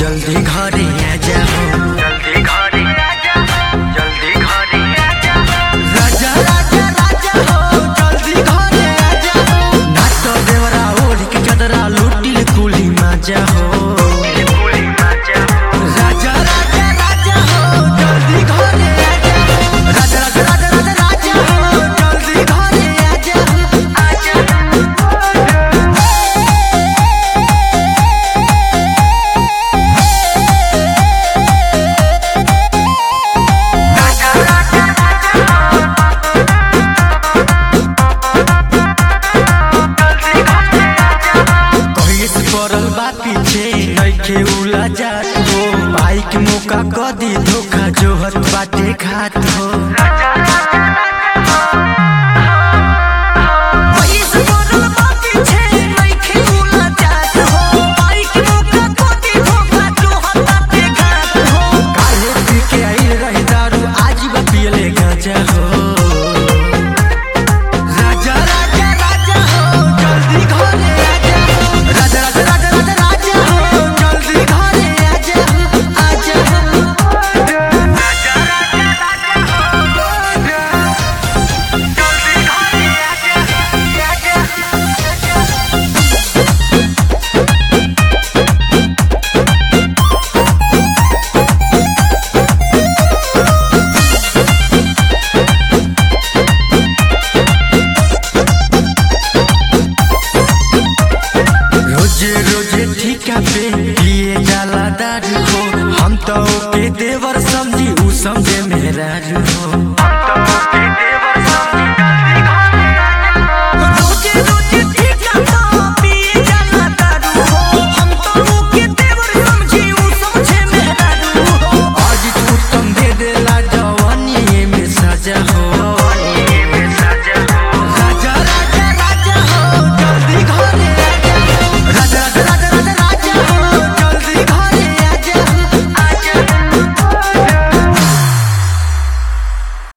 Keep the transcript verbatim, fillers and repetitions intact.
जल्दी घरे आ जाओ, जल्दी घरे आ जाओ, जल्दी घरे आ जाओ। राजा राजा राजा हो जल्दी घरे आ जाओ। नाच तो देवरा ओढ़ के चदरा लूटिल कुली माजा हो। राजा राजा राजा हो जल्दी घरे आ जाओ। राजा राजा राजा राजा राजा हो जल्दी घरे आ जाओ, आ जाओ। पड़ल बा पीछे नइखे उला जात हो। बाइक मौका कदी धोखा जोहत बाटे खात हो। काहे पी के आइल रही दारू आज बा पियले गांजा हो। राजा राजा राजा हो जल्दी घरे आ जाओ। राजा राजा राजा राजा राजा हो जल्दी घरे आ जाओ, आ जाओ। राजा राजा राजा हो जल्दी घरे आ जाओ, रोजे रोजे ठिका पे